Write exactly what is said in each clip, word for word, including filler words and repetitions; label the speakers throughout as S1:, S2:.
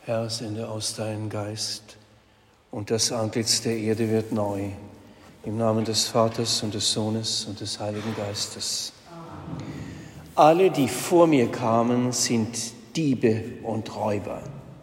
S1: Herr, sende aus deinen Geist, und das Antlitz der Erde wird neu. Im Namen des Vaters und des Sohnes und des Heiligen Geistes. Amen. Alle, die vor mir kamen, sind Diebe und Räuber.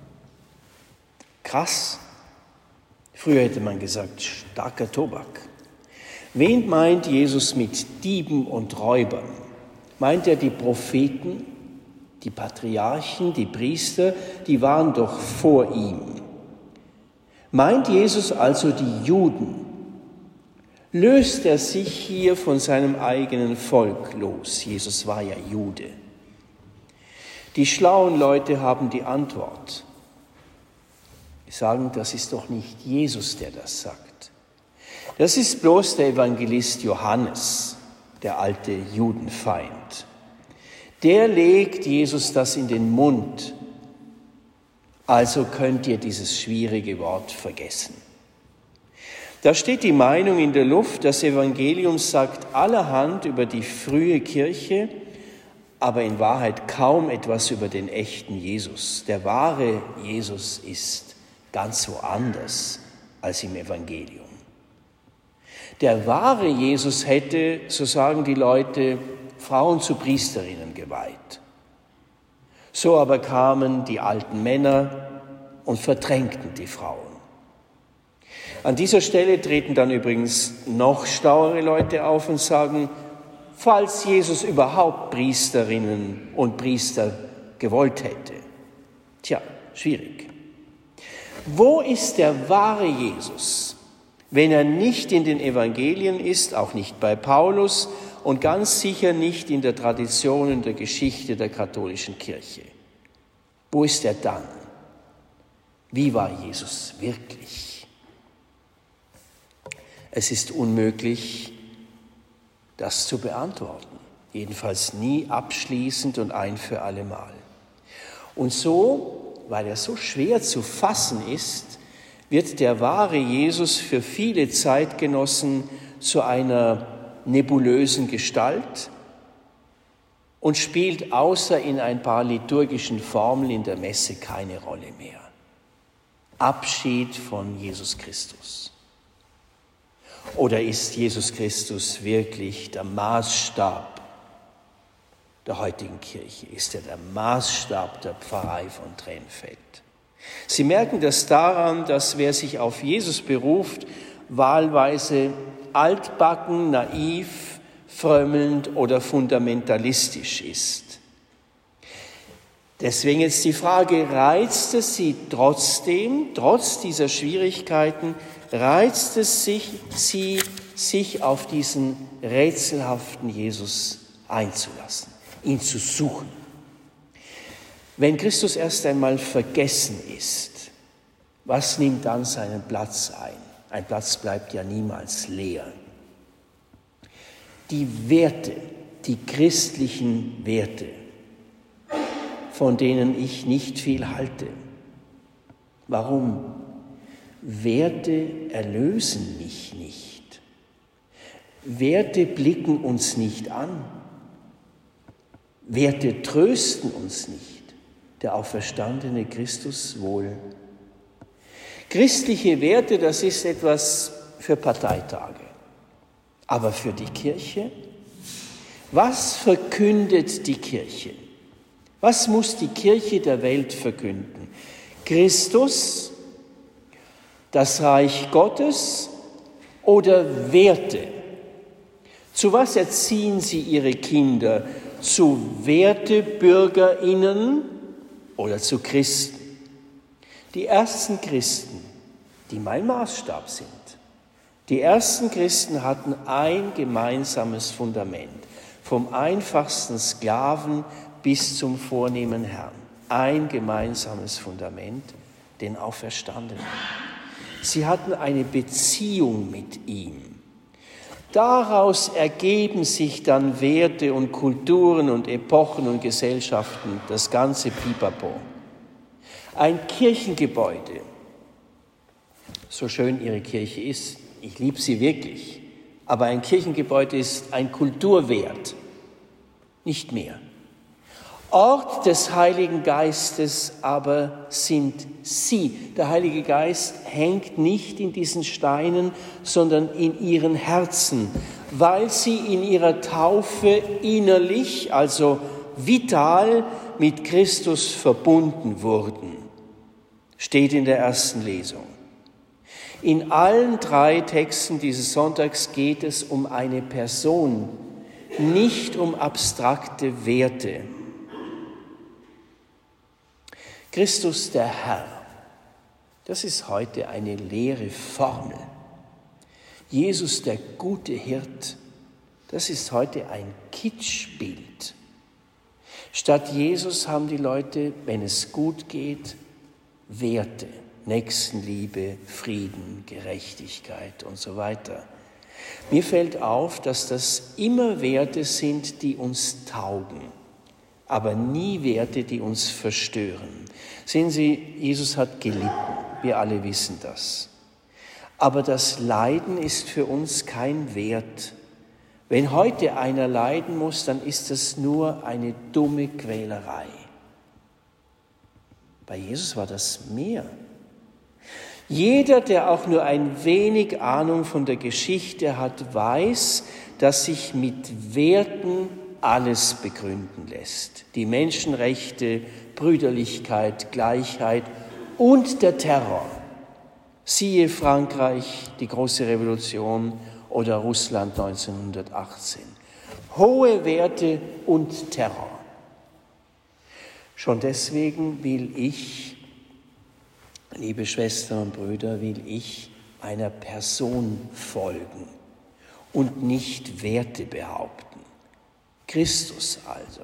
S1: Krass. Früher hätte man gesagt, starker Tobak. Wen meint Jesus mit Dieben und Räubern? Meint er die Propheten, die Patriarchen, die Priester? Die waren doch vor ihm. Meint Jesus also die Juden? Löst er sich hier von seinem eigenen Volk los? Jesus war ja Jude. Die schlauen Leute haben die Antwort. Sie sagen, das ist doch nicht Jesus, der das sagt. Das ist bloß der Evangelist Johannes, der alte Judenfeind. Der legt Jesus das in den Mund. Also könnt ihr dieses schwierige Wort vergessen. Da steht die Meinung in der Luft, das Evangelium sagt allerhand über die frühe Kirche, aber in Wahrheit kaum etwas über den echten Jesus. Der wahre Jesus ist ganz woanders als im Evangelium. Der wahre Jesus hätte, so sagen die Leute, Frauen zu Priesterinnen geweiht. So aber kamen die alten Männer und verdrängten die Frauen. An dieser Stelle treten dann übrigens noch schlauere Leute auf und sagen, falls Jesus überhaupt Priesterinnen und Priester gewollt hätte. Tja, schwierig. Wo ist der wahre Jesus, wenn er nicht in den Evangelien ist, auch nicht bei Paulus und ganz sicher nicht in der Tradition und der Geschichte der katholischen Kirche? Wo ist er dann? Wie war Jesus wirklich? Es ist unmöglich, das zu beantworten. Jedenfalls nie abschließend und ein für allemal. Und so, weil er so schwer zu fassen ist, wird der wahre Jesus für viele Zeitgenossen zu einer nebulösen Gestalt und spielt außer in ein paar liturgischen Formeln in der Messe keine Rolle mehr. Abschied von Jesus Christus. Oder ist Jesus Christus wirklich der Maßstab der heutigen Kirche? Ist er der Maßstab der Pfarrei von Tränenfeld? Sie merken das daran, dass wer sich auf Jesus beruft, wahlweise altbacken, naiv, frömmelnd oder fundamentalistisch ist. Deswegen jetzt die Frage, reizt es Sie trotzdem, trotz dieser Schwierigkeiten, reizt es sich, Sie, sich auf diesen rätselhaften Jesus einzulassen, ihn zu suchen? Wenn Christus erst einmal vergessen ist, was nimmt dann seinen Platz ein? Ein Platz bleibt ja niemals leer. Die Werte, die christlichen Werte, von denen ich nicht viel halte. Warum? Werte erlösen mich nicht. Werte blicken uns nicht an. Werte trösten uns nicht. Der auferstandene Christus wohl. Christliche Werte, das ist etwas für Parteitage. Aber für die Kirche? Was verkündet die Kirche? Was muss die Kirche der Welt verkünden? Christus, das Reich Gottes oder Werte? Zu was erziehen Sie Ihre Kinder? Zu WertebürgerInnen oder zu Christen? Die ersten Christen, die mein Maßstab sind, die ersten Christen hatten ein gemeinsames Fundament, vom einfachsten Sklaven bis zum vornehmen Herrn. Ein gemeinsames Fundament, den Auferstandenen. Sie hatten eine Beziehung mit ihm. Daraus ergeben sich dann Werte und Kulturen und Epochen und Gesellschaften, das ganze Pipapo. Ein Kirchengebäude, so schön Ihre Kirche ist, ich liebe sie wirklich, aber ein Kirchengebäude ist ein Kulturwert, nicht mehr. Ort des Heiligen Geistes aber sind sie. Der Heilige Geist hängt nicht in diesen Steinen, sondern in ihren Herzen, weil sie in ihrer Taufe innerlich, also vital, mit Christus verbunden wurden. Steht in der ersten Lesung. In allen drei Texten dieses Sonntags geht es um eine Person, nicht um abstrakte Werte. Christus der Herr, das ist heute eine leere Formel. Jesus der gute Hirt, das ist heute ein Kitschbild. Statt Jesus haben die Leute, wenn es gut geht, Werte, Nächstenliebe, Frieden, Gerechtigkeit und so weiter. Mir fällt auf, dass das immer Werte sind, die uns taugen, aber nie Werte, die uns verstören. Sehen Sie, Jesus hat gelitten, wir alle wissen das. Aber das Leiden ist für uns kein Wert. Wenn heute einer leiden muss, dann ist das nur eine dumme Quälerei. Bei Jesus war das mehr. Jeder, der auch nur ein wenig Ahnung von der Geschichte hat, weiß, dass sich mit Werten alles begründen lässt. Die Menschenrechte, Brüderlichkeit, Gleichheit und der Terror. Siehe Frankreich, die große Revolution oder Russland neunzehnhundertachtzehn. Hohe Werte und Terror. Schon deswegen will ich, liebe Schwestern und Brüder, will ich einer Person folgen und nicht Werte behaupten. Christus also.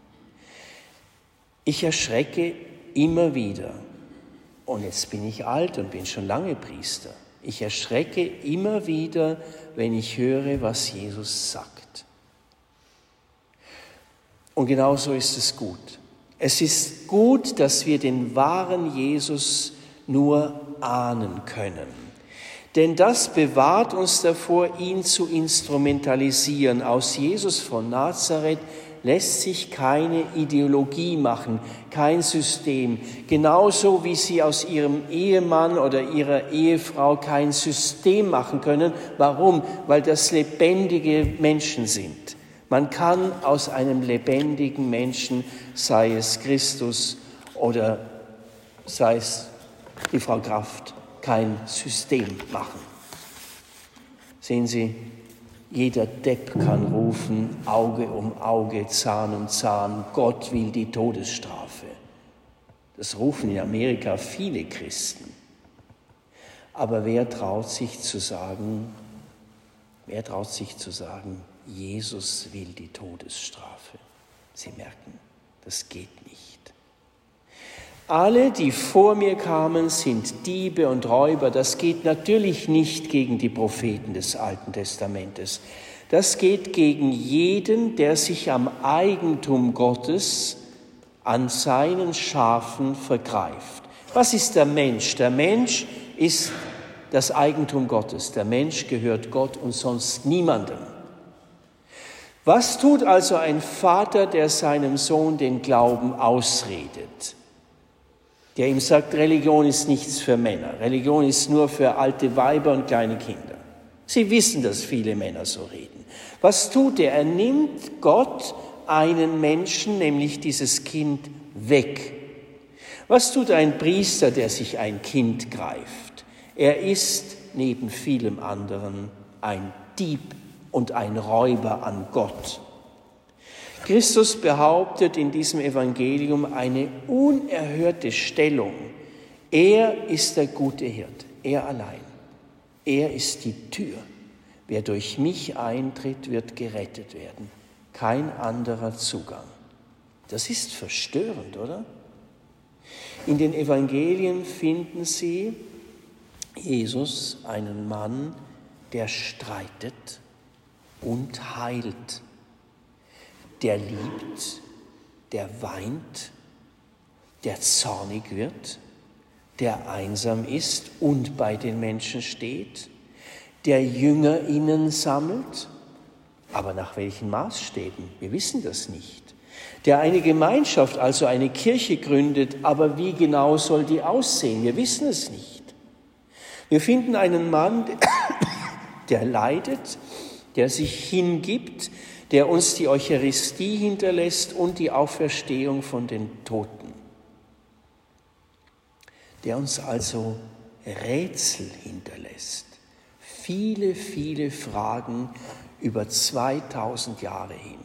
S1: Ich erschrecke immer wieder, und jetzt bin ich alt und bin schon lange Priester, ich erschrecke immer wieder, wenn ich höre, was Jesus sagt. Und genauso ist es gut. Es ist gut, dass wir den wahren Jesus nur ahnen können. Denn das bewahrt uns davor, ihn zu instrumentalisieren. Aus Jesus von Nazareth lässt sich keine Ideologie machen, kein System. Genauso wie Sie aus Ihrem Ehemann oder Ihrer Ehefrau kein System machen können. Warum? Weil das lebendige Menschen sind. Man kann aus einem lebendigen Menschen, sei es Christus oder sei es die Frau Kraft, kein System machen. Sehen Sie, jeder Depp kann rufen, Auge um Auge, Zahn um Zahn, Gott will die Todesstrafe. Das rufen in Amerika viele Christen. Aber wer traut sich zu sagen, wer traut sich zu sagen, Jesus will die Todesstrafe? Sie merken, das geht nicht. Alle, die vor mir kamen, sind Diebe und Räuber. Das geht natürlich nicht gegen die Propheten des Alten Testamentes. Das geht gegen jeden, der sich am Eigentum Gottes, an seinen Schafen vergreift. Was ist der Mensch? Der Mensch ist das Eigentum Gottes. Der Mensch gehört Gott und sonst niemandem. Was tut also ein Vater, der seinem Sohn den Glauben ausredet? Der ihm sagt, Religion ist nichts für Männer. Religion ist nur für alte Weiber und kleine Kinder. Sie wissen, dass viele Männer so reden. Was tut er? Er nimmt Gott einen Menschen, nämlich dieses Kind, weg. Was tut ein Priester, der sich ein Kind greift? Er ist neben vielem anderen ein Dieb und ein Räuber an Gott. Christus behauptet in diesem Evangelium eine unerhörte Stellung. Er ist der gute Hirt, er allein. Er ist die Tür. Wer durch mich eintritt, wird gerettet werden. Kein anderer Zugang. Das ist verstörend, oder? In den Evangelien finden Sie Jesus, einen Mann, der streitet und heilt. Der liebt, der weint, der zornig wird, der einsam ist und bei den Menschen steht, der JüngerInnen sammelt. Aber nach welchen Maßstäben? Wir wissen das nicht. der eine Gemeinschaft, also eine Kirche gründet, aber wie genau soll die aussehen? Wir wissen es nicht. Wir finden einen Mann, der leidet, der sich hingibt, der uns die Eucharistie hinterlässt und die Auferstehung von den Toten, der uns also Rätsel hinterlässt. Viele, viele Fragen über zweitausend Jahre hin.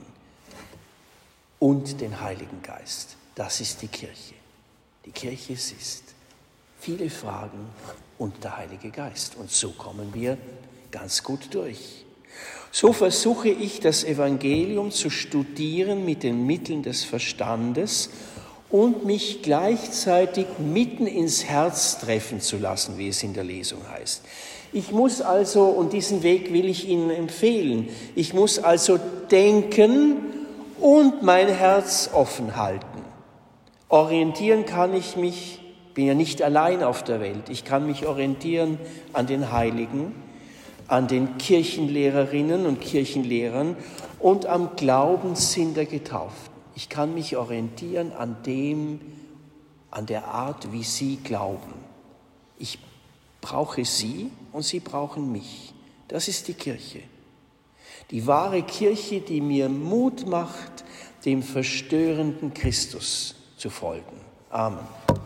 S1: Und den Heiligen Geist. Das ist die Kirche. Die Kirche ist viele Fragen und der Heilige Geist. Und so kommen wir ganz gut durch. So versuche ich, das Evangelium zu studieren mit den Mitteln des Verstandes und mich gleichzeitig mitten ins Herz treffen zu lassen, wie es in der Lesung heißt. Ich muss also, und diesen Weg will ich Ihnen empfehlen, ich muss also denken und mein Herz offen halten. Orientieren kann ich mich, bin ja nicht allein auf der Welt, ich kann mich orientieren an den Heiligen, an den Kirchenlehrerinnen und Kirchenlehrern und am Glaubenssinn der Getauften. Ich kann mich orientieren an dem, an der Art, wie sie glauben. Ich brauche sie und sie brauchen mich. Das ist die Kirche. Die wahre Kirche, die mir Mut macht, dem verstörenden Christus zu folgen. Amen.